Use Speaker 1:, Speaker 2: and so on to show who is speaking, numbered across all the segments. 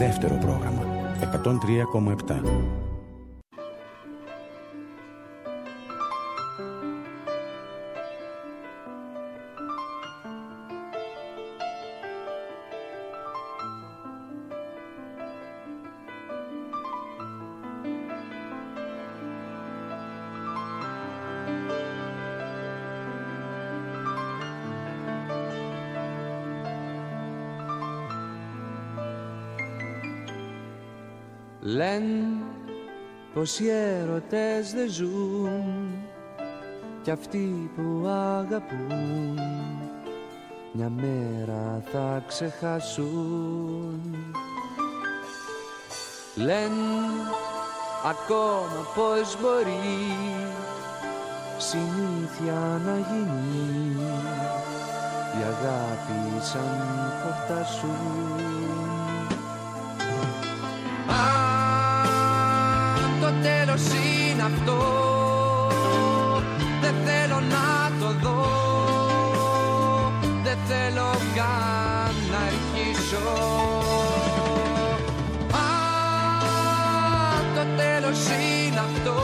Speaker 1: δεύτερο πρόγραμμα 103,7.
Speaker 2: Λένε πως οι έρωτες δεν ζουν κι αυτοί που αγαπούν μια μέρα θα ξεχάσουν. Λένε ακόμα πως μπορεί συνήθεια να γίνει η αγάπη σαν χορτάσουν. Το τέλος είναι αυτό, δεν θέλω να το δω, δεν θέλω καν να αρχίσω. Το τέλος είναι αυτό,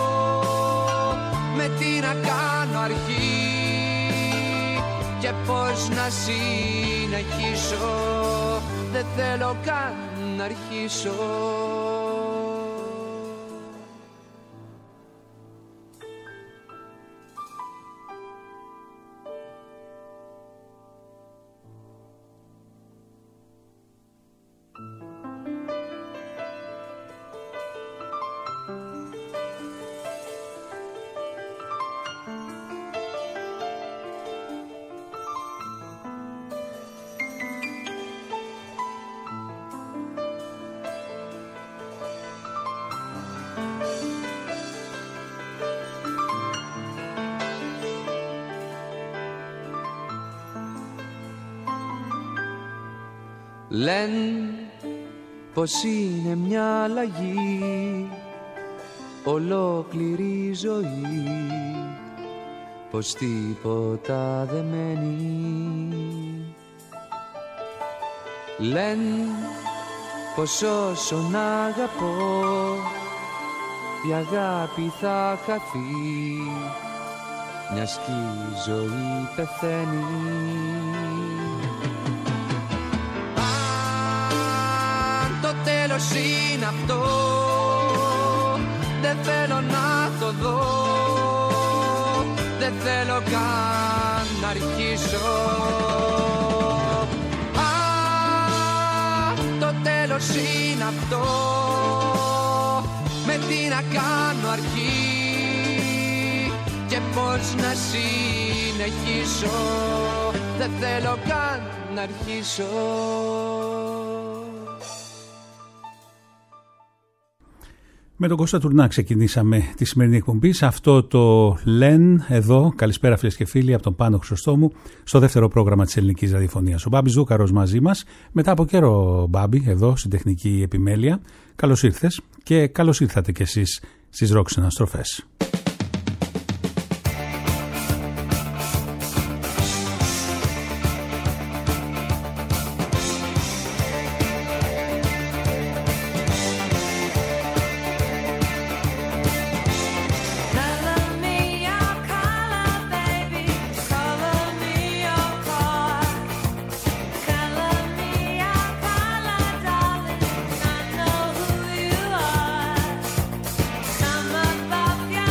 Speaker 2: με τι να κάνω αρχή και πώς να συνεχίσω, δεν θέλω καν να αρχίσω. Λένε πως είναι μια αλλαγή ολόκληρη ζωή, πως τίποτα δεν μένει. Λένε πως όσον αγαπώ η αγάπη θα χαθεί, μιας κι η ζωή πεθαίνει. Τέλος είναι αυτό, δεν θέλω να το δω, δεν θέλω καν να αρχίσω. Το τέλος είναι αυτό, με τι να κάνω αρχή και πώς να συνεχίσω, δεν θέλω καν να αρχίσω.
Speaker 3: Με τον Κώστα Τουρνά ξεκινήσαμε τη σημερινή εκπομπή σε αυτό το ΛΕΝ εδώ. Καλησπέρα φίλες και φίλοι από τον Πάνο Χρυσοστόμου στο δεύτερο πρόγραμμα της ελληνικής ραδιοφωνίας. Ο Μπάμπης Ζούκαρος μαζί μας. Μετά από καιρό, Μπάμπη, εδώ στην τεχνική επιμέλεια. Καλώς ήρθες και καλώς ήρθατε κι εσείς στις Rock Συναστροφές.
Speaker 4: Yeah.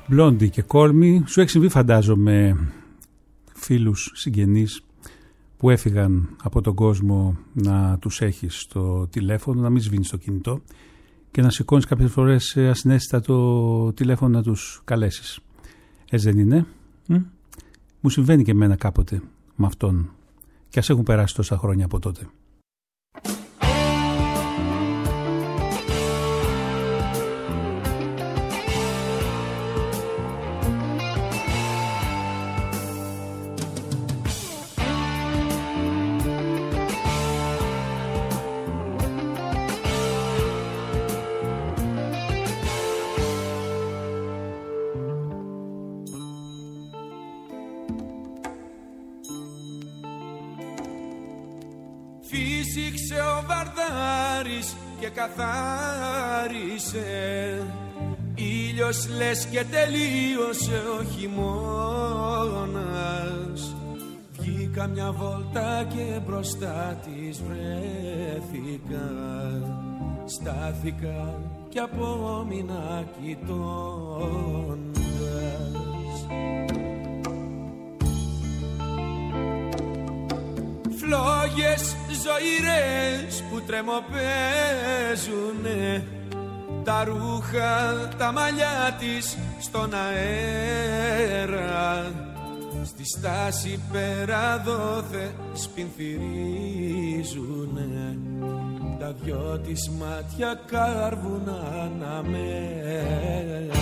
Speaker 3: Blondie και Call Me. Σου έχει συμβεί, φαντάζομαι, φίλους, συγγενείς που έφυγαν από τον κόσμο, να τους έχεις στο τηλέφωνο, να μην σβήνεις το κινητό και να σηκώνεις κάποιες φορές ασυναίσθητα το τηλέφωνο να τους καλέσεις. Έτσι δεν είναι? Μου συμβαίνει και εμένα κάποτε με αυτόν, και ας έχουν περάσει τόσα χρόνια από τότε.
Speaker 2: Φύσηξε ο Βαρδάρης και καθάρισε, ήλιος λες και τελείωσε ο χειμώνας. Βγήκα μια βόλτα και μπροστά της βρέθηκα, στάθηκα και απόμεινα κοιτώντας. Φλόγες ζωηρές που τρεμοπαίζουνε, τα ρούχα, τα μαλλιά της στον αέρα, στη στάση πέρα δόθε σπινθυρίζουνε, τα δυο της μάτια κάρβουν αναμένα.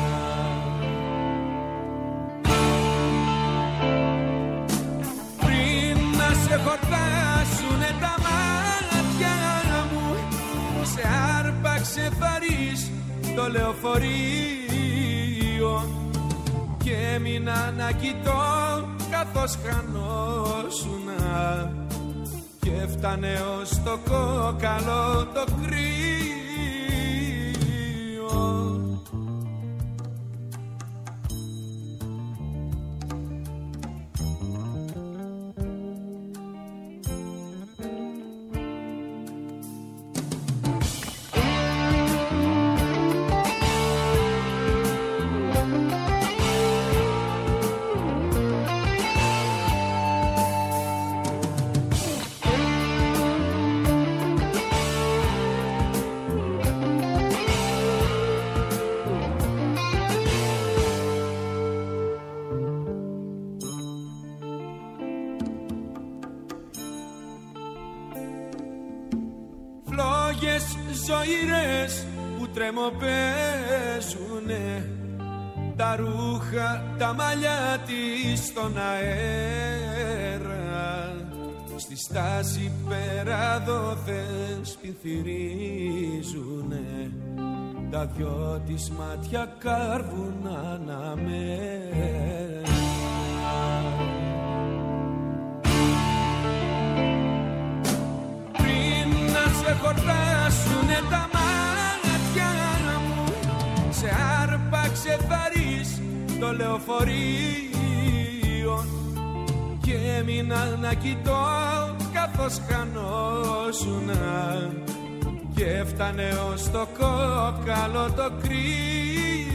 Speaker 2: Σε χορτάσουνε τα μάτια μου, σε άρπαξε βαρύς το λεωφορείο και έμεινα να κοιτώ καθώς χανόσουνα και έφτανε ως το κόκαλο το κρύο. Ζωηρές που τρεμοπαίζουνε, τα ρούχα, τα μαλλιά της στον αέρα, στη στάση πέρα δόθες πινθυρίζουνε, τα δυο της μάτια κάρβουν αναμένα. Σε χορτάσουνε τα μάτια μου, σε άρπαξε βαρύς το λεωφορείο και έμεινα να κοιτώ καθώς χανόσουνα και έφτανε ως το κόκαλο το κρύο.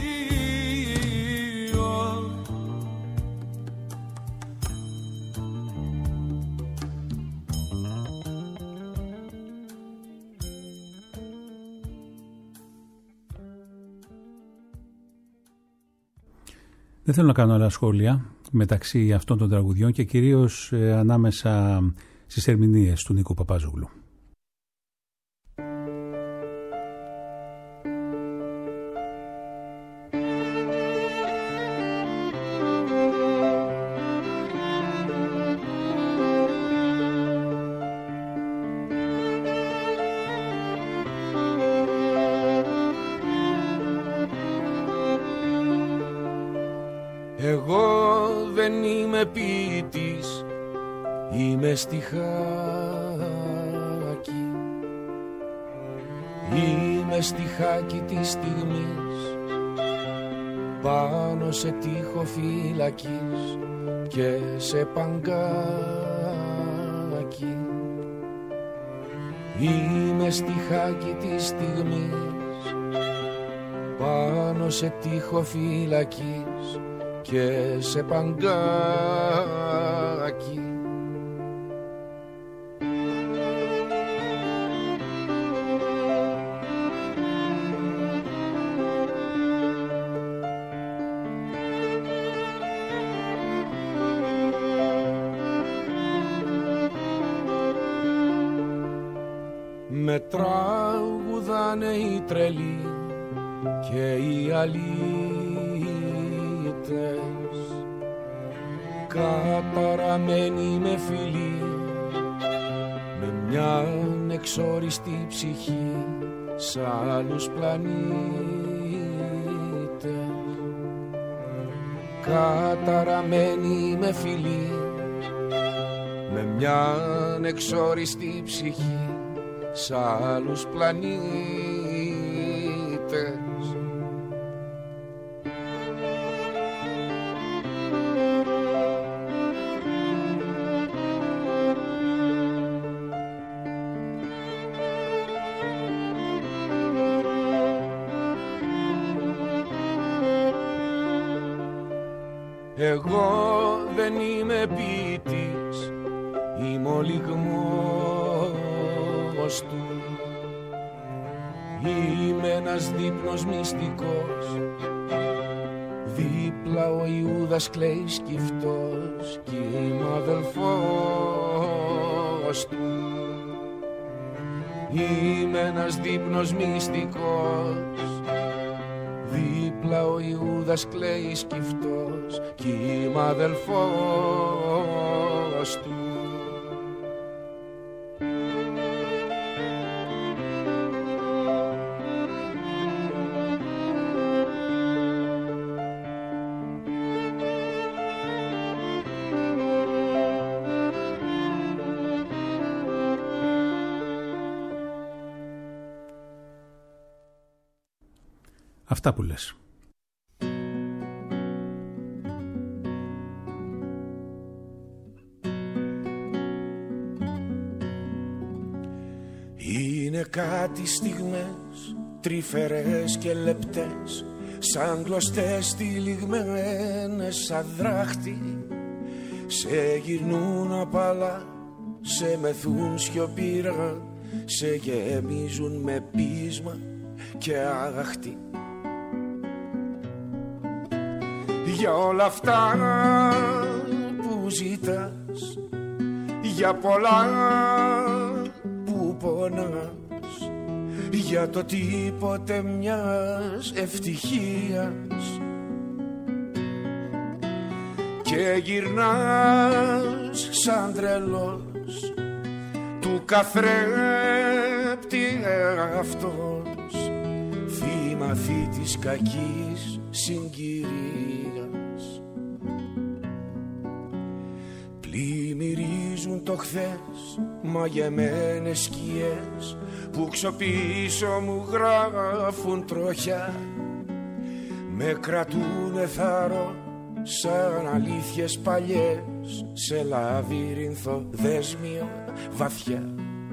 Speaker 3: Δεν θέλω να κάνω άλλα σχόλια μεταξύ αυτών των τραγουδιών και κυρίως ανάμεσα στις ερμηνείες του Νίκου Παπάζογλου.
Speaker 2: Εγώ δεν είμαι ποιητής, είμαι στιχάκι. Είμαι στιχάκι της στιγμής, πάνω σε τοίχο φυλακής και σε παγκάκι. Είμαι στιχάκι της στιγμής, πάνω σε τοίχο φυλακής και σε παγκάκι. Με τραγουδάνε οι τρελοί και οι αλήτες, καταραμένοι με φιλί, με μια εξόριστη ψυχή σ' άλλους πλανήτες. Καταραμένοι με φιλί, με μια εξόριστη ψυχή σ' άλλους πλανήτες. Εγώ δεν είμαι ποιητής, είμαι ο λυγμός του. Είμαι ένας δείπνος μυστικός, δίπλα ο Ιούδας κλαίει σκυφτός κι είμαι ο αδελφός του. Είμαι ένας δείπνος μυστικός, δίπλα ο Ιούδας κλαίει σκυφτός κι είμαι αδελφός του.
Speaker 3: Αυτά που λες.
Speaker 2: Είναι κάτι στιγμές τρυφερές και λεπτές, σαν κλωστές τυλιγμένες σαν δράχτη. Σε γυρνούν απαλά, σε μεθούν σιωπήρα, σε γεμίζουν με πείσμα και αγαχτή. Για όλα αυτά που ζητάς, για πολλά που πονάς, για το τίποτε μιας ευτυχίας, και γυρνάς σαν τρελός του καθρέπτη αυτός, θύμα της κακής συγκυρίας. Πλημμυρίζουν το χθες μαγεμένες σκιές που ξοπίσω μου γράφουν τροχιά, με κρατούνε θάρρο σαν αλήθειες παλιές σε λαβύρινθο δέσμιο βαθιά.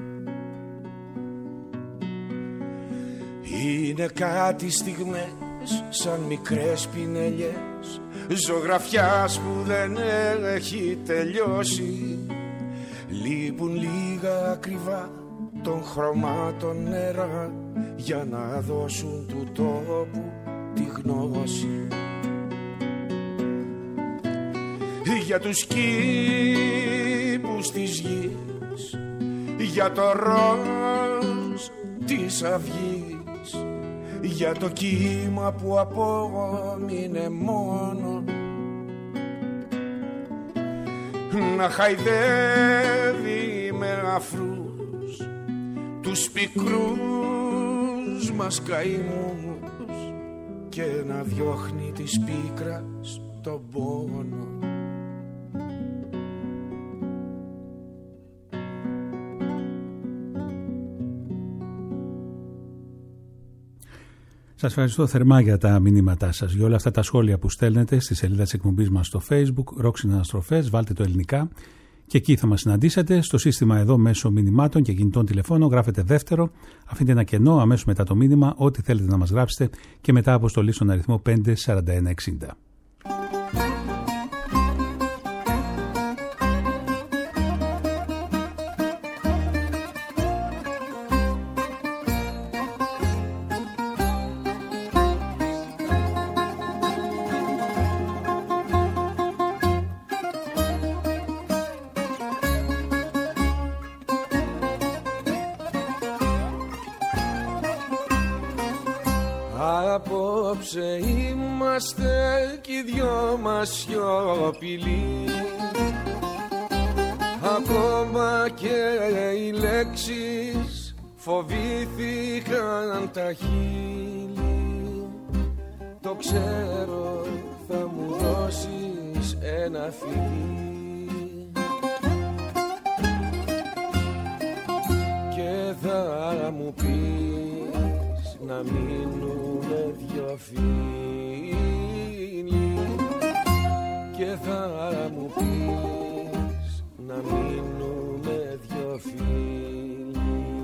Speaker 2: Είναι κάτι στιγμές σαν μικρές πινελιές ζωγραφιάς που δεν έχει τελειώσει. Λείπουν λίγα ακριβά των χρωμάτων νερά για να δώσουν του τόπου τη γνώση. Για τους κήπους της γης, για το ροζ της αυγής, για το κύμα που απόμεινε μόνο να χαϊδεύει με αφρούς τους πικρούς μας καημούς και να διώχνει της πίκρας τον πόνο.
Speaker 3: Σας ευχαριστώ θερμά για τα μηνύματά σας, για όλα αυτά τα σχόλια που στέλνετε στη σελίδα της εκπομπής μας στο Facebook, Rock Συναναστροφές, βάλτε το ελληνικά Και εκεί θα μας συναντήσετε στο σύστημα εδώ μέσω μηνυμάτων και κινητών τηλεφώνων. Γράφετε δεύτερο, αφήνετε ένα κενό αμέσως μετά το μήνυμα, ό,τι θέλετε να μας γράψετε και μετά αποστολή στον αριθμό 54160.
Speaker 2: Απόψε είμαστε κι οι δυο μας σιωπηλοί, ακόμα και οι λέξεις φοβήθηκαν τα χείλη. Το ξέρω, θα μου δώσεις ένα φιλί και θα μου πεις να μείνουμε δυο φίλοι και θα μου πεις να μείνουμε δυο φίλοι.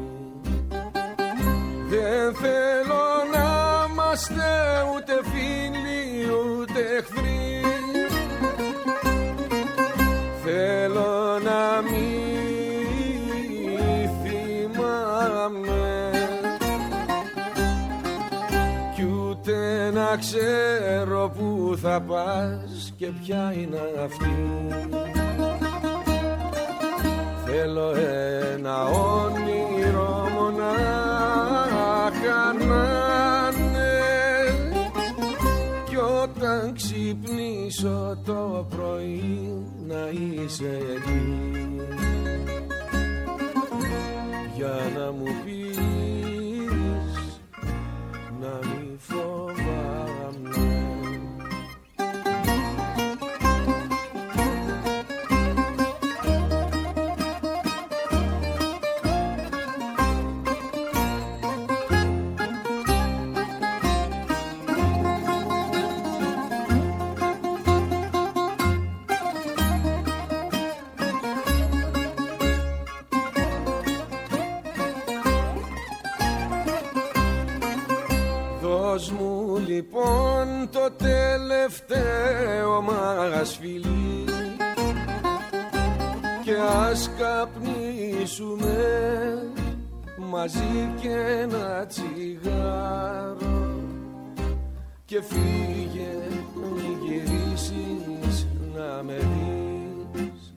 Speaker 2: Δεν θέλω να είμαστε ούτε φίλοι ούτε εχθροί, θέλω να μην θυμάμαι κι ούτε να ξέρω που θα πας και ποια είναι αυτή. Θέλω ένα όνειρο μονάχα να είναι κι όταν ξυπνήσω το πρωί να είσαι εκεί για να μου πεις να μη φοβάμαι. Δώσ' μου λοιπόν το τελευταίο μας φιλί και ας καπνίσουμε μαζί και ένα τσιγάρο και φύγε μη γυρίσεις να με δεις.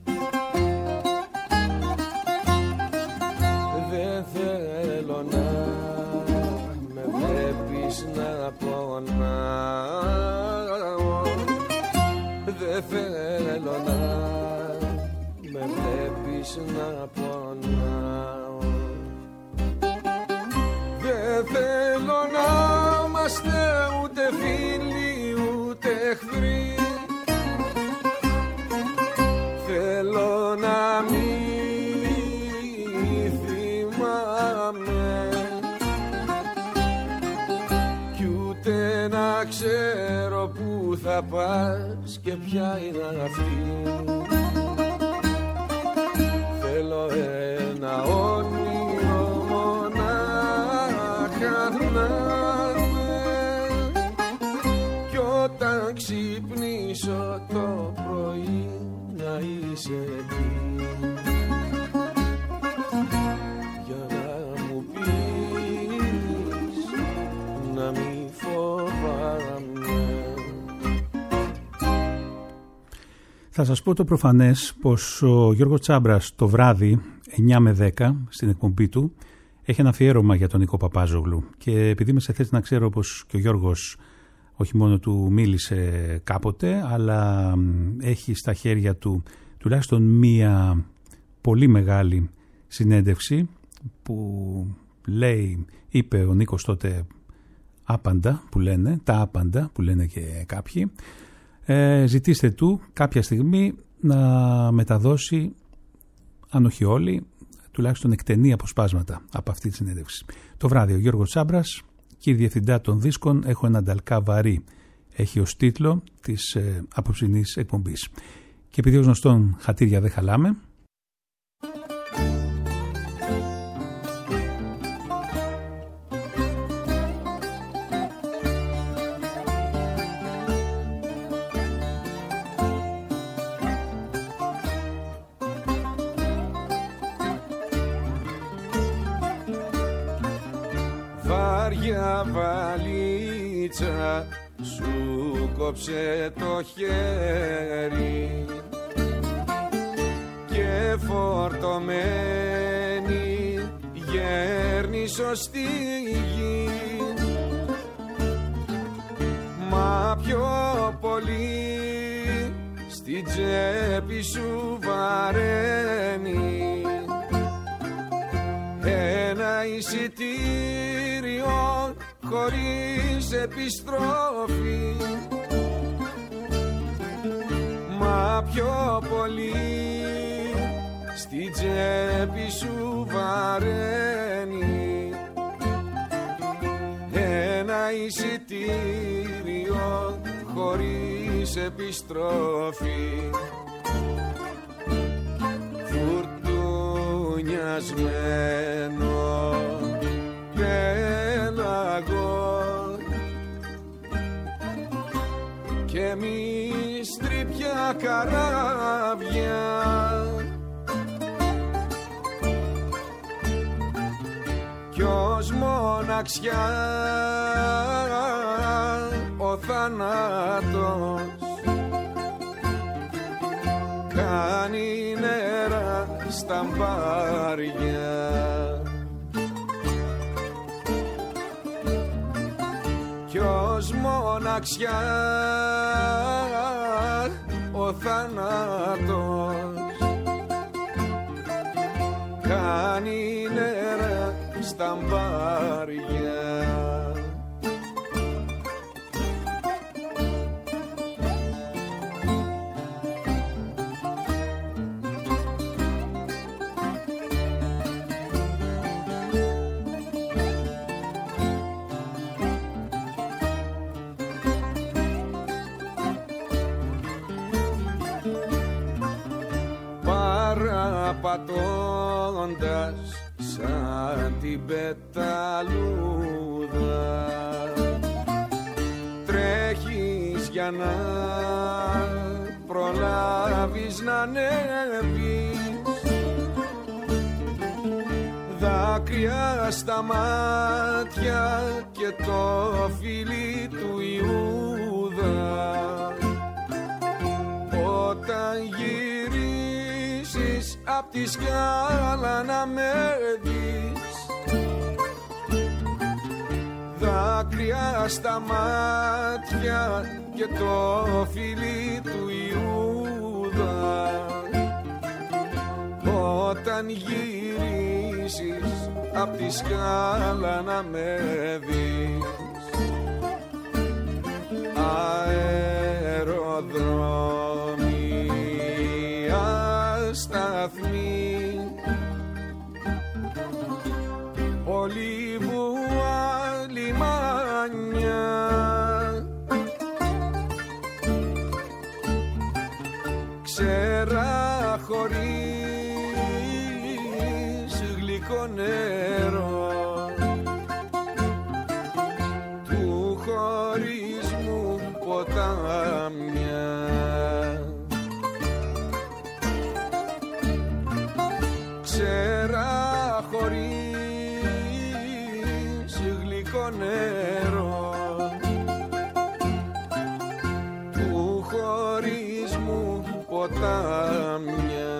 Speaker 2: Δεν θέλω να με βλέπεις να πονάω, δεν θέλω να με βλέπεις να πονάω. Δεν θέλω να είμαστε ούτε φίλοι ούτε εχθροί, θέλω να μην θυμάμαι κι ούτε να ξέρω που θα πας και ποια είναι αυτή. Θέλω ένα όνειρο μονάχα να είναι κι όταν ξυπνήσω το πρωί να είσαι εκεί για να μου πεις να μη φοβάμαι.
Speaker 3: Θα σας πω το προφανές πως ο Γιώργος Τσάμπρας το βράδυ 9 με 10 στην εκπομπή του έχει ένα αφιέρωμα για τον Νίκο Παπάζογλου και επειδή είμαι σε θέση να ξέρω πως και ο Γιώργος όχι μόνο του μίλησε κάποτε αλλά έχει στα χέρια του τουλάχιστον μία πολύ μεγάλη συνέντευξη που είπε ο Νίκος τότε άπαντα που λένε, τα άπαντα που λένε και κάποιοι. Ζητήστε του κάποια στιγμή να μεταδώσει, αν όχι όλοι, τουλάχιστον εκτενή αποσπάσματα από αυτή τη συνέντευξη. Το βράδυ ο Γιώργος Τσάμπρας, κύριε Διευθυντά των Δίσκων, έχω ένα νταλκά βαρύ, έχει ως τίτλο της απόψινής εκπομπής. Και επειδή ως γνωστόν χατήρια δεν χαλάμε,
Speaker 2: για βαλίτσα σου κόψε το χέρι και φορτωμένη γέρνησο στη γη, μα πιο πολύ στην τσέπη σου βαραίνει ένα εισιτήριο χωρίς επιστροφή, μα πιο πολύ στην τσέπη σου βαραίνει ένα εισιτήριο χωρίς επιστροφή. Φουρτουνιασμένο πέλαγο και μυστρή πια καράβια, κι ως μοναξιά ο θάνατος κάνει νερά στα μπάρια, κι ως μοναξιά ο θάνατος κάνει νερά στα μπάρια. Πατώντας σαν την πεταλούδα τρέχεις για να προλάβεις να ανέβεις, δάκρυα στα μάτια και το φιλί του Ιούδα, όταν απ' τη σκάλα να με δεις, δάκρυα στα μάτια και το φιλί του Ιούδα, όταν γυρίσεις απ' τη σκάλα να με δεις. Αεροδρόμοι, σταθμή, Ολίβουα, λιμάνια, ξέρα χωρίς γλυκό νερό του χωρισμού ποτάμια, ξέρα χωρίς γλυκό νερό του χωρισμού ποτάμια.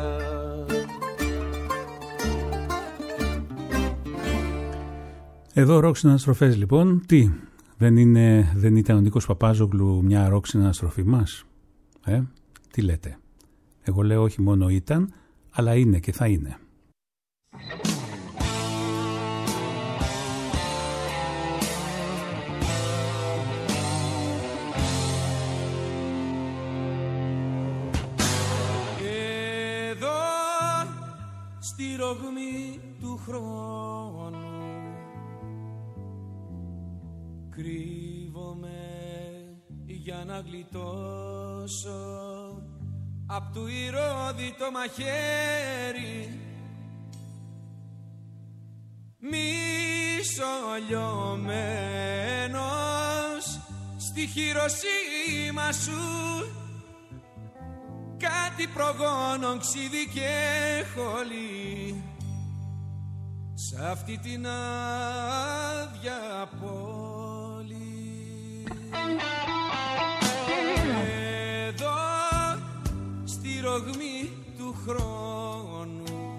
Speaker 3: Εδώ ροκ συναναστροφές λοιπόν. Τι, δεν ήταν ο Νίκος Παπάζογλου μια ροκ συναναστροφή μας? Τι λέτε? Εγώ λέω όχι μόνο ήταν, αλλά είναι και θα είναι.
Speaker 2: Εδώ στη ρογμή του χρόνου κρύβομαι για να γλιτώσω απ' του ηρώδη το μαχαίρι, μισολιωμένος στη Χειροσύμα σου, κάτι προγόνων ξύδι και χολή, Σ' αυτή την άδεια πόλη, εδώ στη ρογμή του χρόνου,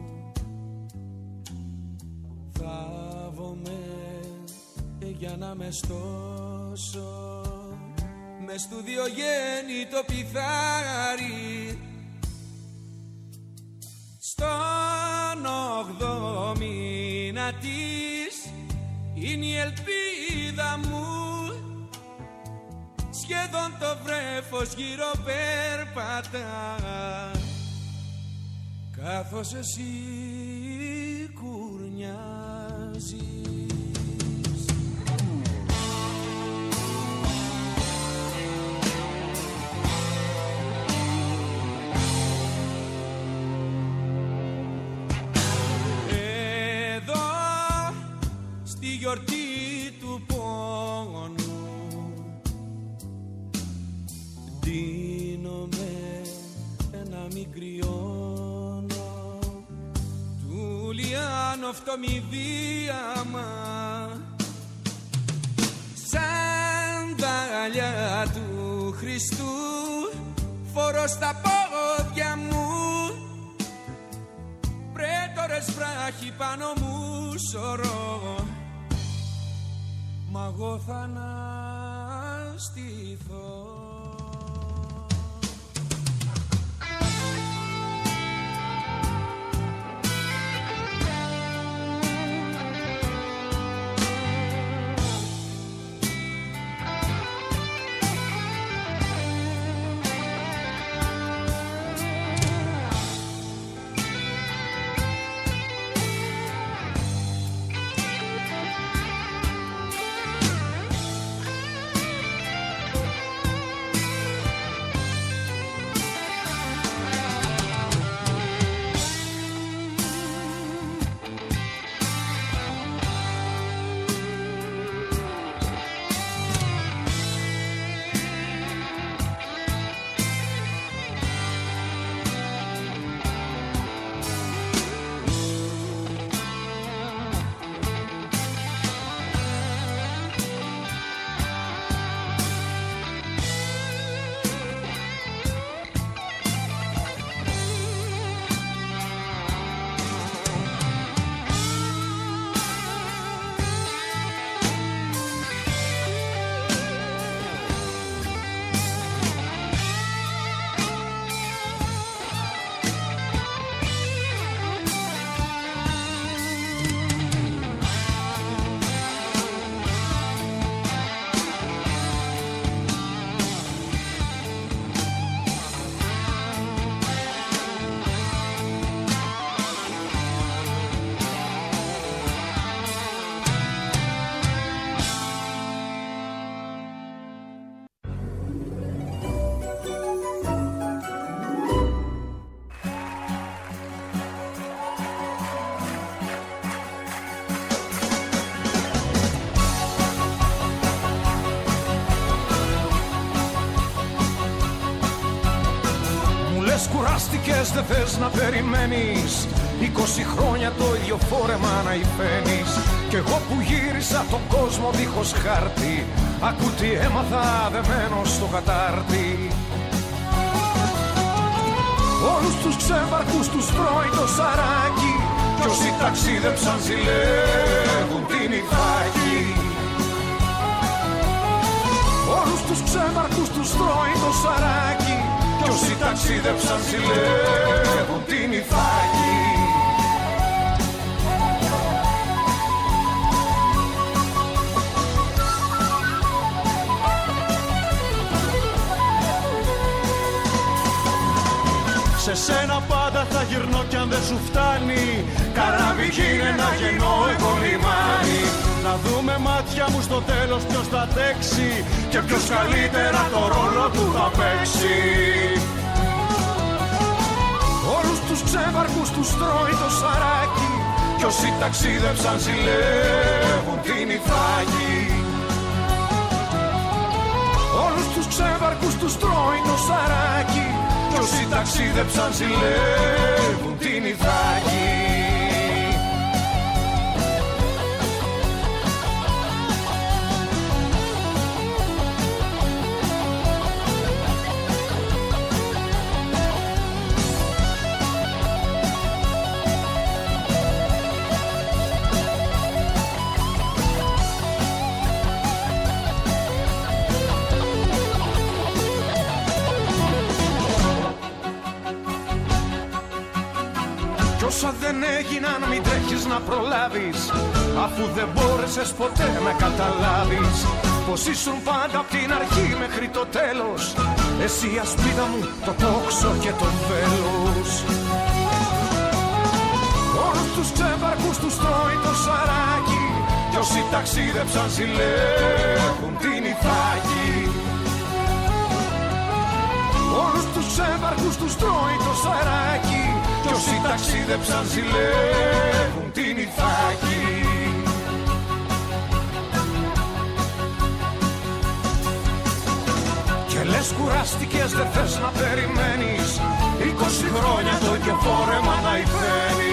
Speaker 2: θάβομαι για να με στώσω μες του διογέννητο πιθάρι. Στον 8ο μήνα της είναι η ελπίδα μου, σχεδόν το βρέφος γύρω περπατά, καθώς εσύ κουρνιάζεις. Γιορτή του πόνου ντύνομαι να μην κρυώνω του Λιάνο φτωμηδίαμα, σανδάλια του Χριστού φορώ στα πόδια μου, πρέτορες βράχοι πάνω μου σωρώ, μα εγώ θα αναστηθώ.
Speaker 4: Κουράστηκες, δεν θες να περιμένεις 20 χρόνια το ίδιο φόρεμα να υφαίνεις. Κι εγώ που γύρισα τον κόσμο δίχως χάρτη, ακού τι έμαθα δεμένος στο κατάρτι. Όλους τους ξέμβαρκους τους τρώει το σαράκι, κι όσοι ταξίδεψαν ζηλεύουν την Ιθάκη. Όλους τους ξέμβαρκους τους τρώει το σαράκι, κι όσοι ταξίδεψαν ζηλεύουν την Ιθάκη.
Speaker 5: Σε σένα πάντα θα γυρνώ κι αν δεν σου φτάνει, καράβι γίνε να γεννώ εγώ λιμάνι. Να δούμε μάτια μου στο τέλος ποιος θα αντέξει και ποιος καλύτερα το ρόλο του θα παίξει.
Speaker 4: Όλους τους ξέμβαρκους τους τρώει το σαράκι, κι όσοι ταξίδεψαν ζηλεύουν την Ιθάκη. Όλους τους ξέμβαρκους τους τρώει το σαράκι, κι όσοι ταξίδεψαν ζηλεύουν την Ιθάκη. έγινα να μην τρέχεις να προλάβεις, αφού δεν μπόρεσες ποτέ να καταλάβεις πως ήσουν πάντα απ' την αρχή μέχρι το τέλος, εσύ η ασπίδα μου, το τόξο και το βέλος. Όλους τους ξέμπαρκους τους τρώει το σαράκι, κι όσοι ταξίδεψαν ζηλεύουν την Ιθάκη. Όλους τους ξέμπαρκους τους τρώει το σαράκι, κι όσοι ταξίδεψαν ζηλεύουν την Ιθάκη. Και λες κουράστηκες, δεν θες να περιμένεις 20 χρόνια το ίδιο φόρεμα να υφαίνεις.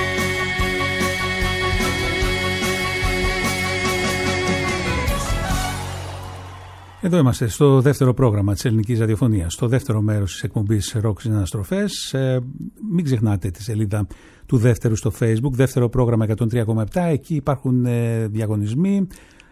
Speaker 3: Εδώ είμαστε στο δεύτερο πρόγραμμα της ελληνικής ραδιοφωνίας, στο δεύτερο μέρος της εκπομπής Rock στις Αναστροφές. Μην ξεχνάτε τη σελίδα του δεύτερου στο Facebook, δεύτερο πρόγραμμα 103,7. Εκεί υπάρχουν διαγωνισμοί,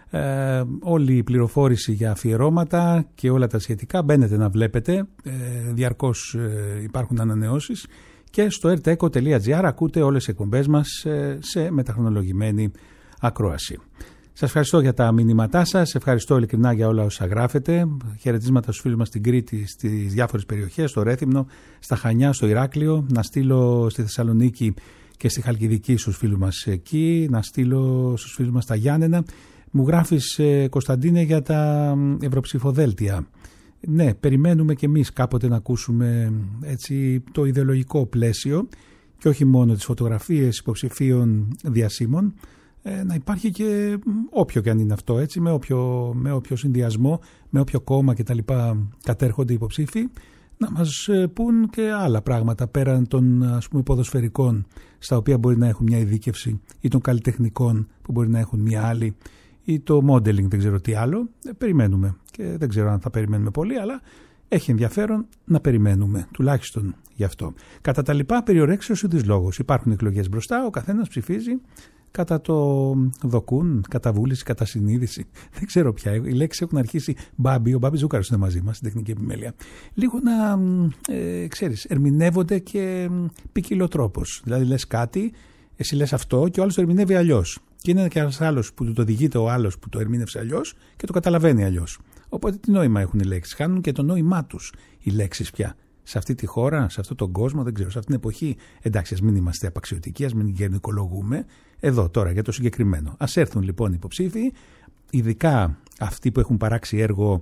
Speaker 3: όλη η πληροφόρηση για αφιερώματα και όλα τα σχετικά. Μπαίνετε να βλέπετε, διαρκώς υπάρχουν ανανεώσεις. Και στο rteco.gr ακούτε όλες τις εκπομπές μας σε μεταχρονολογημένη ακρόαση. Σας ευχαριστώ για τα μηνύματά σας, ευχαριστώ ειλικρινά για όλα όσα γράφετε. Χαιρετίσματα στους φίλους μας στην Κρήτη, στις διάφορες περιοχές, στο Ρέθυμνο, στα Χανιά, στο Ηράκλειο. Να στείλω στη Θεσσαλονίκη και στη Χαλκιδική στους φίλους μας εκεί. Να στείλω στους φίλους μας στα Γιάννενα. Μου γράφεις, Κωνσταντίνε, για τα ευρωψηφοδέλτια. Ναι, περιμένουμε κι εμείς κάποτε να ακούσουμε έτσι το ιδεολογικό πλαίσιο και όχι μόνο τις φωτογραφίες υποψηφίων διασύμων. Να υπάρχει και όποιο και αν είναι αυτό, έτσι, με όποιο συνδυασμό, με όποιο κόμμα κτλ. Κατέρχονται υποψήφοι, να μας πούν και άλλα πράγματα πέραν των, ας πούμε, ποδοσφαιρικών, στα οποία μπορεί να έχουν μια ειδίκευση, ή των καλλιτεχνικών που μπορεί να έχουν μια άλλη, ή το modeling, δεν ξέρω τι άλλο. Περιμένουμε και δεν ξέρω αν θα περιμένουμε πολύ, αλλά έχει ενδιαφέρον να περιμένουμε, τουλάχιστον γι' αυτό. Κατά τα λοιπά, περιορέξεως ή της λόγος. Υπάρχουν εκλογές μπροστά, ο καθένας ψηφίζει κατά το δοκούν, κατά βούληση, κατά συνείδηση. Δεν ξέρω πια. Οι λέξεις έχουν αρχίσει. Ο Μπάμπη Ζούκαρος είναι μαζί μας στην τεχνική επιμέλεια. Λίγο να, ξέρεις, ερμηνεύονται και ποικιλοτρόπως. Δηλαδή λες κάτι, εσύ λες αυτό και ο άλλος το ερμηνεύει αλλιώς. Και είναι και ένας άλλος που το διηγείται ο άλλος που το ερμήνευσε αλλιώς και το καταλαβαίνει αλλιώς. Οπότε τι νόημα έχουν οι λέξεις. Χάνουν και το νόημά τους οι λέξεις πια. Σε αυτή τη χώρα, σε αυτόν τον κόσμο, δεν ξέρω, σε αυτήν την εποχή, εντάξει, ας μην είμαστε απαξιωτικοί, ας μην γενικολογούμε. Εδώ τώρα για το συγκεκριμένο. Ας έρθουν λοιπόν οι υποψήφοι, ειδικά αυτοί που έχουν παράξει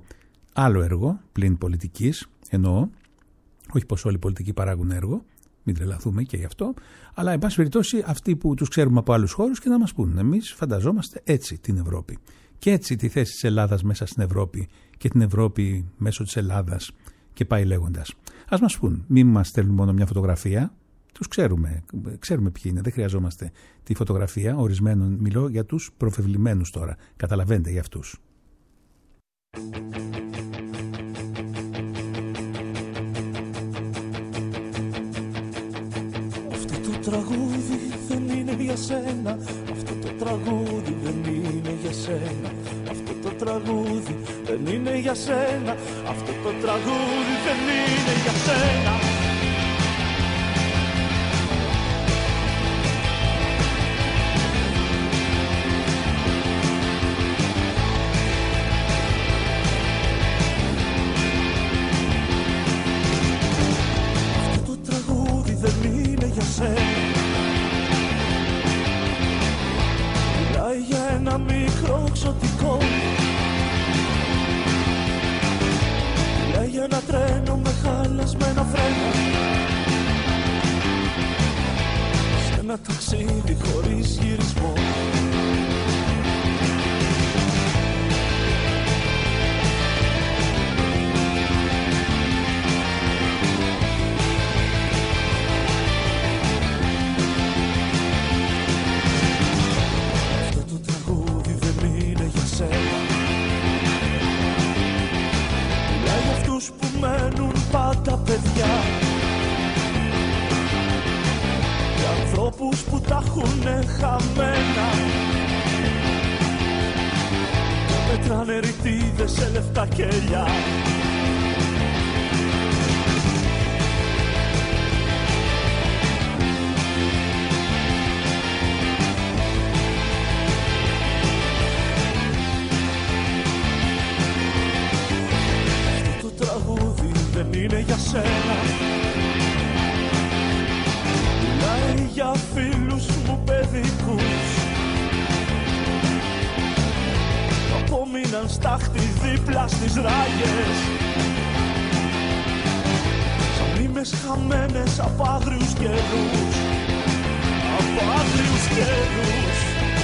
Speaker 3: άλλο έργο, πλην πολιτικής, εννοώ, όχι πως όλοι οι πολιτικοί παράγουν έργο, μην τρελαθούμε και γι' αυτό, αλλά εν πάση περιπτώσει αυτοί που τους ξέρουμε από άλλους χώρους και να μας πούν. Εμείς φανταζόμαστε έτσι την Ευρώπη. Και έτσι τη θέση της Ελλάδας μέσα στην Ευρώπη και την Ευρώπη μέσω της Ελλάδας και πάει λέγοντας. Ας μας πούν, μην μας στέλνουν μόνο μια φωτογραφία, τους ξέρουμε ποιοι είναι, δεν χρειαζόμαστε τη φωτογραφία ορισμένων, μιλώ για τους προφευλημένους τώρα, καταλαβαίνετε για αυτούς.
Speaker 6: Αυτό το τραγούδι δεν είναι για σένα, αυτό το τραγούδι δεν είναι για σένα, αυτό το τραγούδι δεν είναι για σένα, αυτό το τραγούδι δεν είναι για σένα. Αυτό το τραγούδι δεν είναι για σένα. Μιλάει για ένα μικρό ξωτικό, για ένα τρένο με χαλασμένα φρένα, σε ένα ταξίδι χωρίς γυρισμό. Αυτό το τραγούδι δεν είναι για σένα. Που μένουν πάντα παιδιά, για ανθρώπους που τα έχουνε χαμένα και μετράνε ρητίδες σε λεφτά κελιά. για σένα. Μιλάει για φίλους μου παιδικούς που απόμειναν στάχτη δίπλα στις ράγες, σαν μνήμες χαμένες από άγριους καιρούς, από άγριους καιρούς.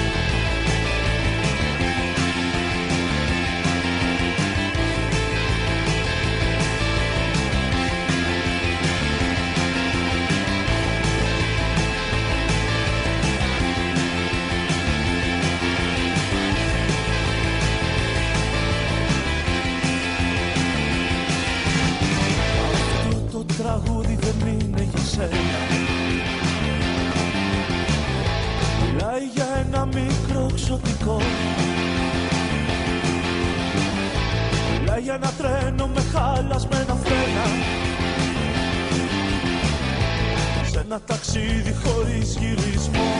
Speaker 6: Τραγούδι δεν είναι για σένα. Μιλάει για ένα μικρό εξωτικό. Μιλάει για ένα τρένο με χαλασμένα φρένα, σε ένα ταξίδι χωρίς γυρισμό.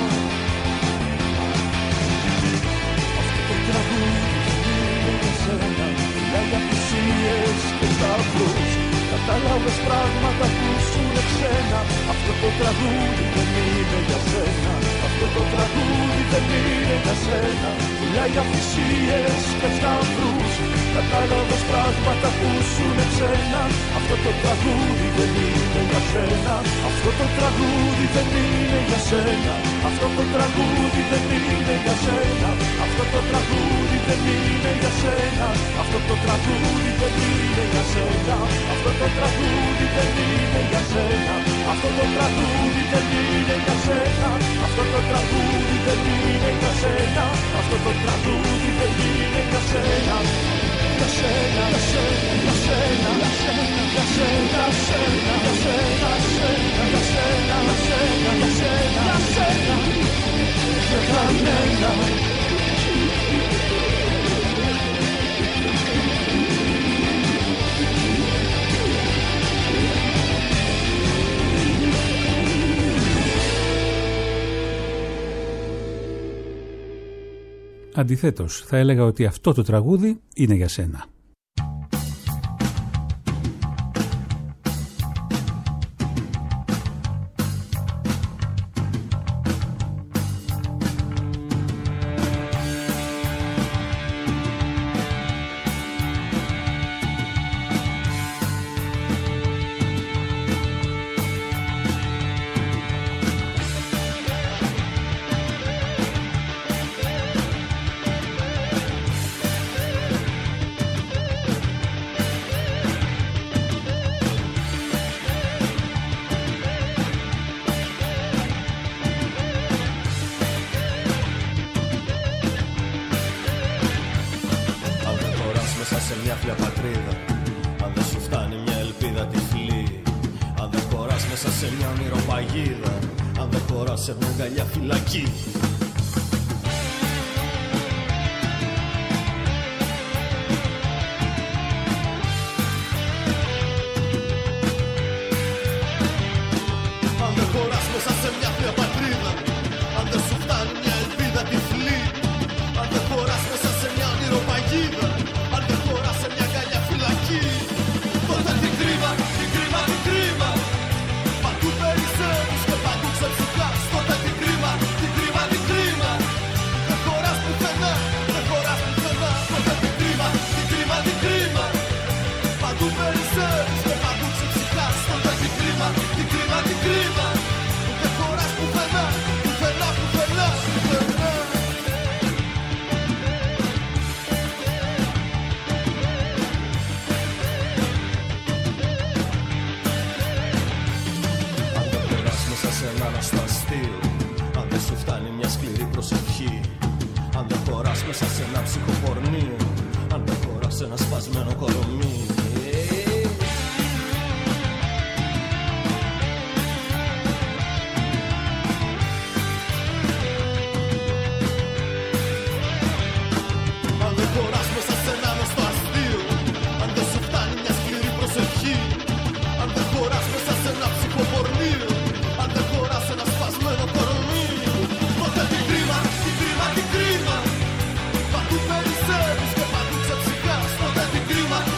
Speaker 6: Αυτό το τραγούδι δεν είναι για σένα. Μιλάει για θυσίες και σταυρούς. Κατάλαβες πράγματα που σου είναι ξένα. Αυτό το τραγούδι δεν είναι για σένα. Αυτό το τραγούδι δεν είναι για σένα. Μιλάει για θυσίες και σταυρούς. Κατάλαβες πράγματα που σου είναι ξένα. Αυτό το τραγούδι δεν είναι για σένα. Αυτό το τραγούδι δεν είναι για σένα. Αυτό το τραγούδι δεν είναι για σένα. Αυτό το τραγούδι δεν είναι για σένα. Αυτό το τραγούδι δεν είναι για σένα. Αυτό το τραγούδι δεν είναι για σένα. Αυτό το τραγούδι δεν είναι για σένα. Αυτό το τραγούδι δεν είναι για σένα. Αυτό το τραγούδι δεν είναι για σένα. Για σένα, για σένα, για σένα, για σένα, για σένα, για σένα, για σένα, για σένα, για σένα, για σένα, για κανένα.
Speaker 3: Αντιθέτως, θα έλεγα ότι αυτό το τραγούδι είναι για σένα.
Speaker 5: Κρίμα,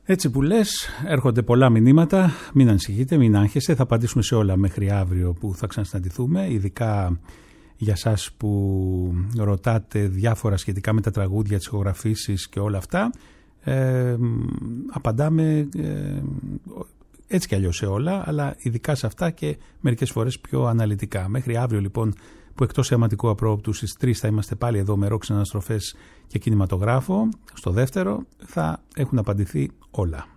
Speaker 3: Έτσι που λες, έρχονται πολλά μηνύματα, μην ανησυχείτε, μην άγχεστε, θα απαντήσουμε σε όλα μέχρι αύριο που θα ξανασυναντηθούμε, ειδικά για σας που ρωτάτε διάφορα σχετικά με τα τραγούδια, τις ηχογραφήσεις και όλα αυτά. Απαντάμε έτσι κι αλλιώς σε όλα, αλλά ειδικά σε αυτά και μερικές φορές πιο αναλυτικά. Μέχρι αύριο λοιπόν, που εκτός θεαματικού απρόπτου στις 3 θα είμαστε πάλι εδώ με ρόξ αναστροφές και κινηματογράφο, στο δεύτερο θα έχουν απαντηθεί όλα.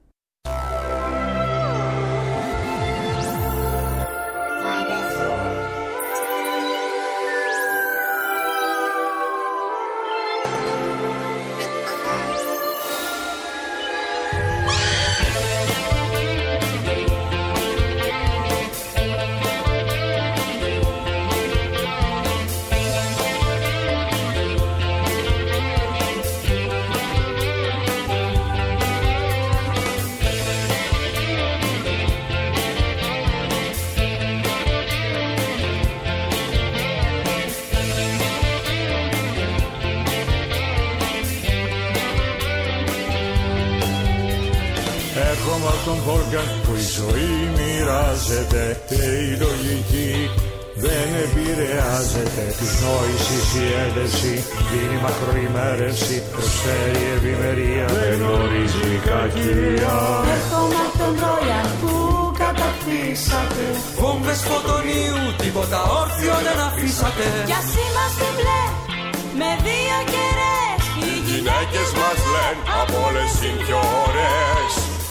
Speaker 5: Τον Βόλγα που η ζωή μοιράζεται και η λογική δεν επηρεάζεται. Της νόησης η ένταση δίνει μακροημέρευση, προσφέρει ευημερία, δεν γνωρίζει κακία.
Speaker 6: Έρχομαι από τον Τρώιαν που κατακτήσατε,
Speaker 7: βόμβες φωτονίου, τίποτα όρθιο δεν αφήσατε.
Speaker 6: κι ας είμαστε μπλε με δύο κερές,
Speaker 5: Οι γυναίκες μας λένε από όλες οι πιο ωραίες.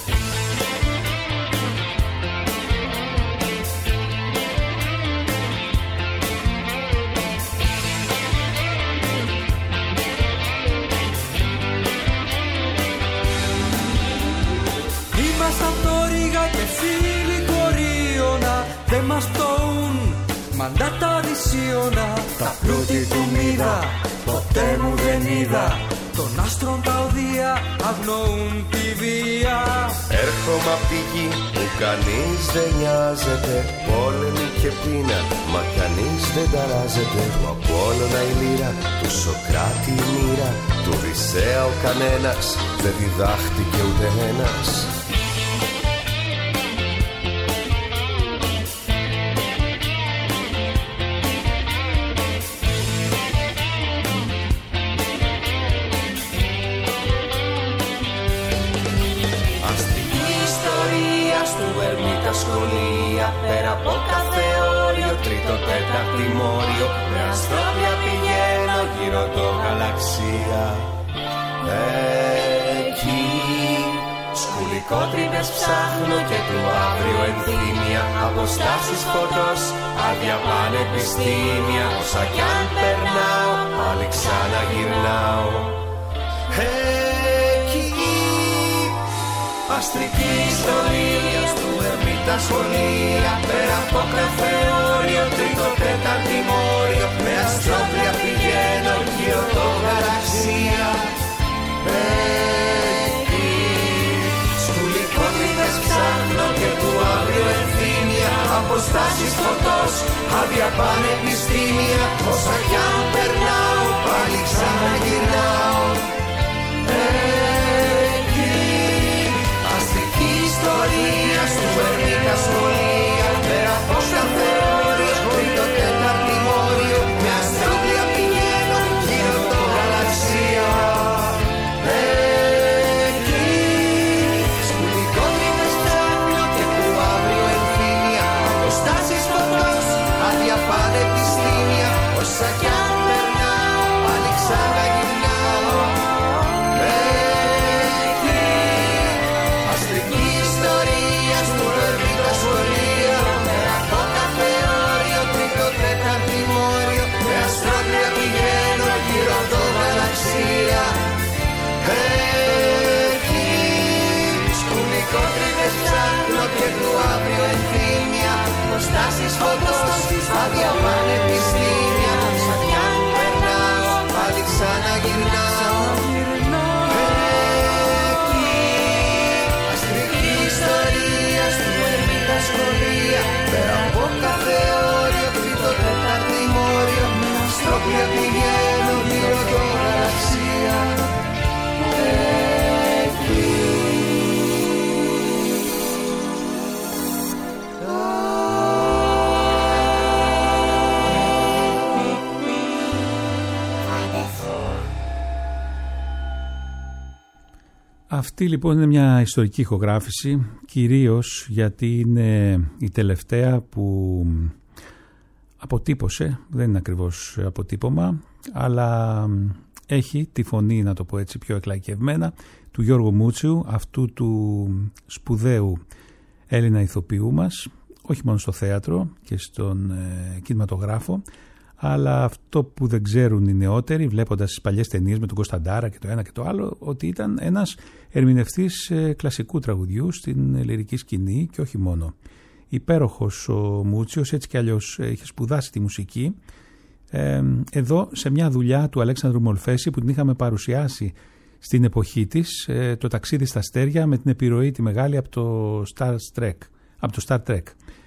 Speaker 7: Ήμασταν το Ρίγα και φίλοι κορίωνα, δεν μας πτωούν μαντάτα δυσίωνα. Τα πλούτη του μοίρα ποτέ μου δεν είδα, των άστρων τα οδεία αγνοούν τη βία.
Speaker 8: Έρχομαι απ' τη γη που κανείς δεν νοιάζεται, πόλεμη και πείνα, μα κανείς δεν ταράζεται. Του Απόλλωνα η λύρα, του Σοκράτη η μοίρα, του Οδυσσέα ο κανένας δεν διδάχτηκε ούτε ένας.
Speaker 7: Σχολεία, πέρα από κάθε όριο, τρίτο, τέταρτη μόριο, με αστρόπια πηγαίνω γύρω το γαλαξία. Εκεί σκουλικότρυπες ψάχνω και του αύριο ενθύμια, αποστάσεις φωτός, άδεια πανεπιστήμια. Όσα κι αν περνάω, πάλι ξαναγυρνάω. Εκεί αστρική ιστορία του Ερμήτα σχολεία, πέρα από κάθε όριο, τρίτο, τέταρτη μόριο, με αστρόπλια πηγαίνω γύρω το γαλαξία. Εκεί σκουλικότρυπες ψάχνω και του αύριο ενθύμια, αποστάσεις φωτός, άδεια πανεπιστήμια. Όσα κι αν περνάω, πάλι ξαναγυρνάω. Ιστορία του Ερμήτα σχολεία, πέρα από κάθε όριο, τρίτο, τέταρτη μόριο, με αστρόπλια πηγαίνω γύρω το γαλαξία. Εκεί σκουλικότρυπες ψάχνω και του αύριο ενθύμια, αποστάσεις φωτός, άδεια πανεπιστήμια. Όσα κι αν περνάω, πάλι ξαναγυρνάω. Και του αύριο ενθύμια, αποστάσεις φωτός, άδεια πανεπιστήμια. Σαν κι αν περνάω, πάλι ξαναγυρνάω. Εκεί αστρική ιστορία του Ερμήτα σχολεία, πέρα από κάθε όριο, τρίτο, τέταρτη μόριο, με αστρόπλια πηγαίνω γύρω το γαλαξία. Εκεί
Speaker 3: Αυτή λοιπόν είναι μια ιστορική ηχογράφηση, κυρίως γιατί είναι η τελευταία που αποτύπωσε, δεν είναι ακριβώς αποτύπωμα, αλλά έχει τη φωνή, να το πω έτσι πιο εκλαϊκευμένα, του Γιώργου Μούτσιου, αυτού του σπουδαίου Έλληνα ηθοποιού μας, όχι μόνο στο θέατρο και στον κινηματογράφο, αλλά αυτό που δεν ξέρουν οι νεότεροι, βλέποντας τις παλιές ταινίες με τον Κωνσταντάρα και το ένα και το άλλο, ότι ήταν ένας ερμηνευτής κλασικού τραγουδιού στην λυρική σκηνή και όχι μόνο. Υπέροχος ο Μούτσιος, έτσι κι αλλιώς είχε σπουδάσει τη μουσική. Εδώ σε μια δουλειά του Αλέξανδρου Μολφέση που την είχαμε παρουσιάσει στην εποχή της, το ταξίδι στα αστέρια, με την επιρροή τη μεγάλη από το Star Trek.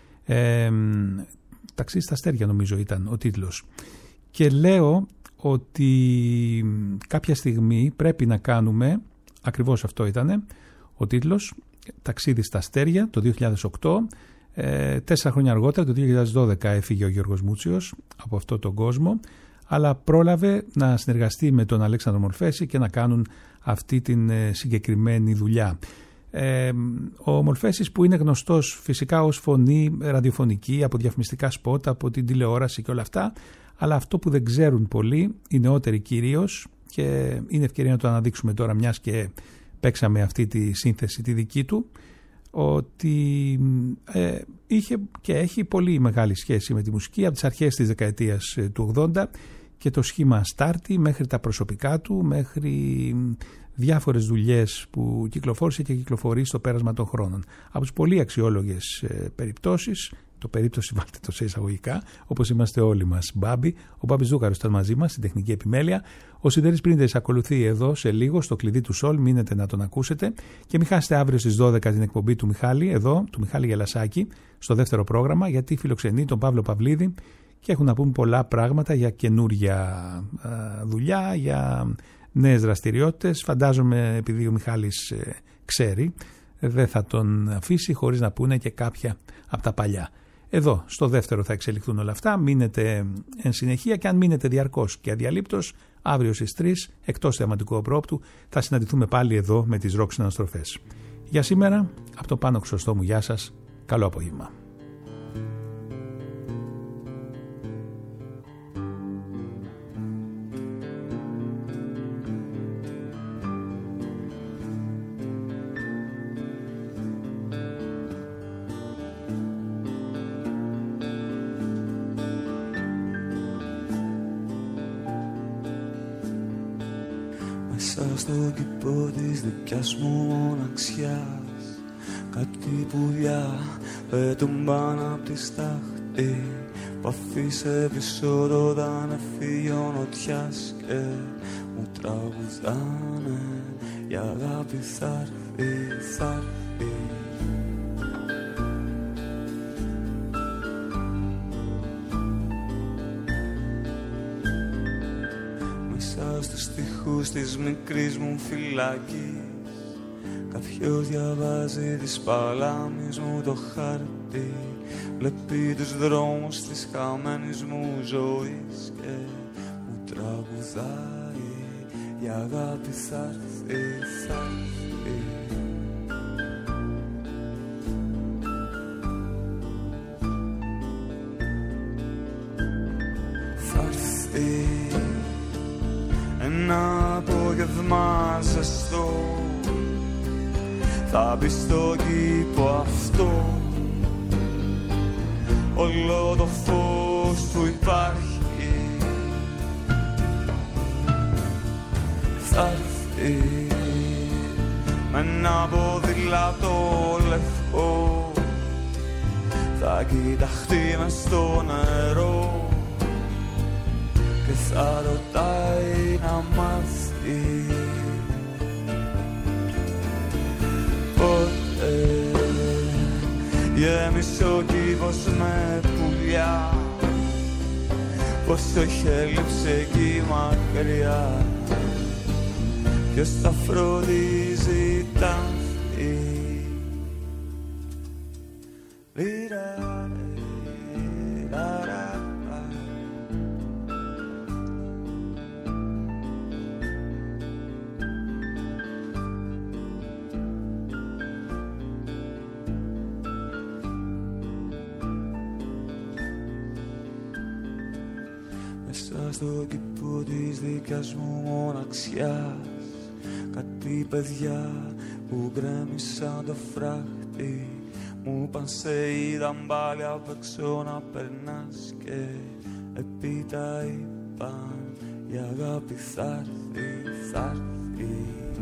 Speaker 3: Ταξίδι στα αστέρια νομίζω ήταν ο τίτλος. Και λέω ότι κάποια στιγμή πρέπει να κάνουμε, ακριβώς αυτό ήτανε ο τίτλος, Ταξίδι στα αστέρια, το 2008. 4 χρόνια αργότερα, το 2012, έφυγε ο Γιώργος Μούτσιος από αυτόν τον κόσμο, αλλά πρόλαβε να συνεργαστεί με τον Αλέξανδρο Μολφέση και να κάνουν αυτή την συγκεκριμένη δουλειά. Ο Μολφέσης, που είναι γνωστός φυσικά ως φωνή ραδιοφωνική, από διαφημιστικά σποτ, από την τηλεόραση και όλα αυτά, αλλά αυτό που δεν ξέρουν πολλοί, οι νεότεροι κυρίως, και είναι ευκαιρία να το αναδείξουμε τώρα μιας και παίξαμε αυτή τη σύνθεση τη δική του, ότι είχε και έχει πολύ μεγάλη σχέση με τη μουσική από τις αρχές της δεκαετίας του 80 και το σχήμα Στάρτη μέχρι τα προσωπικά του, μέχρι διάφορες δουλειές που κυκλοφόρησε και κυκλοφορεί στο πέρασμα των χρόνων. Από τις πολύ αξιόλογες περιπτώσεις, το περίπτωση βάλτε το σε εισαγωγικά, όπως είμαστε όλοι μας Μπάμπη, ο Μπάμπης Ζούκαρος ήταν μαζί μας στην τεχνική επιμέλεια. Ο Σιδέρης Πρίντες ακολουθεί εδώ σε λίγο στο κλειδί του Σολ, μείνετε να τον ακούσετε και μην χάσετε αύριο στις 12 την εκπομπή του Μιχάλη, εδώ, του Μιχάλη Γελασάκη, στο δεύτερο πρόγραμμα, γιατί φιλοξενεί τον Παύλο Παυλίδη και έχουν να πούν πολλά πράγματα για καινούρια δουλειά, για νέες δραστηριότητες. Φαντάζομαι, επειδή ο Μιχάλης ξέρει, δεν θα τον αφήσει χωρίς να πούνε και κάποια από τα παλιά. Εδώ, στο δεύτερο θα εξελιχθούν όλα αυτά. Μείνετε εν συνεχεία και αν μείνετε διαρκώς και αδιαλείπτως, αύριο στις 3, εκτός θεαματικού απρόπτου, θα συναντηθούμε πάλι εδώ με τις ροκ συναναστροφές. Για σήμερα, από το Πάνο Χρυσοστόμου, γεια σας, καλό απόγευμα.
Speaker 6: Στον κήπο της δικιάς μου μοναξιάς, κάτι πουλιά πέτουν πάνω απ' τη στάχτη που αφήσε πίσω το δανεφείο νοτιάς και μου τραγουδάνε η αγάπη θα έρθει, θα έρθει. Στους στιχούς της μικρής μου φυλακής κάποιος διαβάζει της παλάμης μου το χάρτη, βλέπει τους δρόμους της χαμένης μου ζωής και μου τραγουδάει η αγάπη θα έρθει, θα έρθει. Θα έρθει ένα απόγευμα ζεστό, θα μπει στο κήπο αυτό όλο το φως που υπάρχει. Θα έρθει με ένα ποδήλατο λευκό, θα κοιταχτεί μες στο νερό και θα ρωτάει να μάθει πότε γέμισε ο κήπος με πουλιά, πως έχει έλειψε εκεί μακριά, ποιος θα φροντίζει τα αυτή. στον κήπο της δικιάς μου μοναξιάς. Κάτι παιδιά που γκρέμισαν το φράχτη μου είπαν σε είδαν πάλι απ' έξω να περνάς και επίτα είπαν η αγάπη θα έρθει, θα έρθει.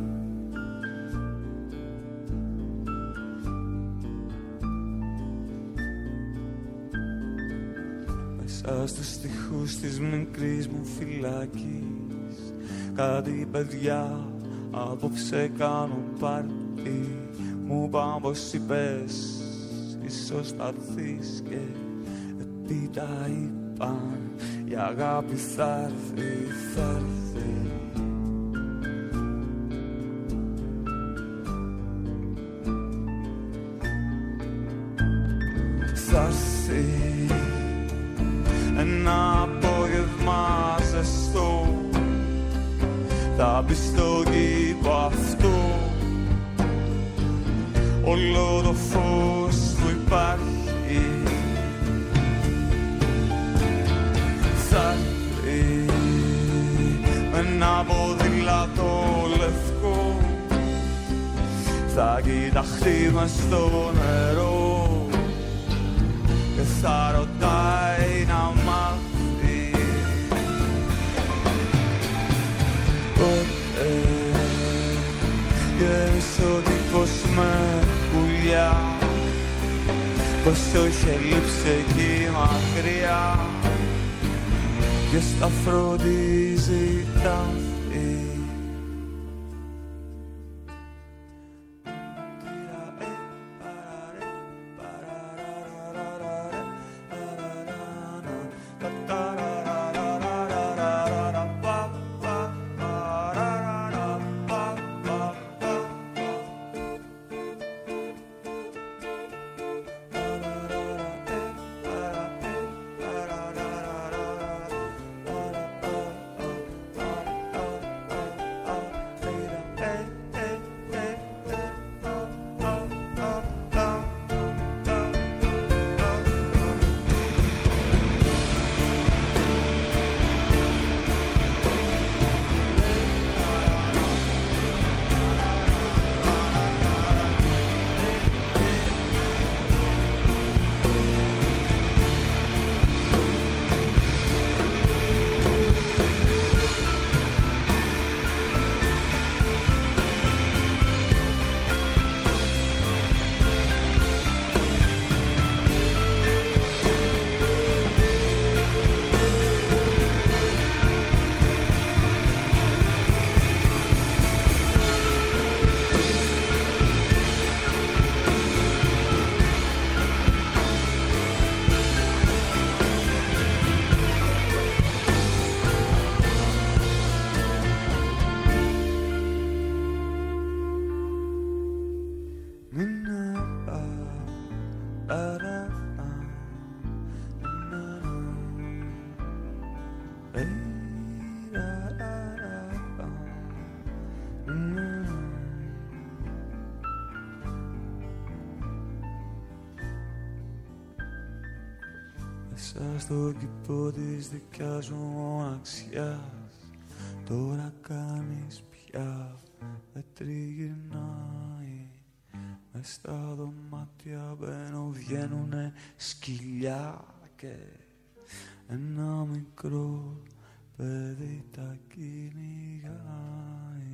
Speaker 6: Μέσα στους στιχούς της μικρής μου φυλάκης κάτι παιδιά απόψε κάνω πάρτι. Μου είπαν πως είπες ίσως θα έρθεις και επίτα είπαν η αγάπη θα έρθει, θα έρθει. Θα έρθει ένα απόγευμα ζεστό, θα μπει στο κήπο αυτό όλο το φως που υπάρχει. Θα έρθει με ένα ποδήλατο λευκό, θα κοιταχτεί μες στο νερό και θα ρωτάει να μάθει ποτέ γέμισε ο τύπος με πουλιά, πόσο είχε λείψει εκεί μακριά και στα φροντίζει τα αυτή. Μέσα στο κήπο της δικιάς μου μοναξιάς τώρα κάνεις πια δεν τριγυρνάει. Μες στα δωμάτια μπαίνω βγαίνουνε σκυλιά και ένα μικρό παιδί τα κυνηγάει.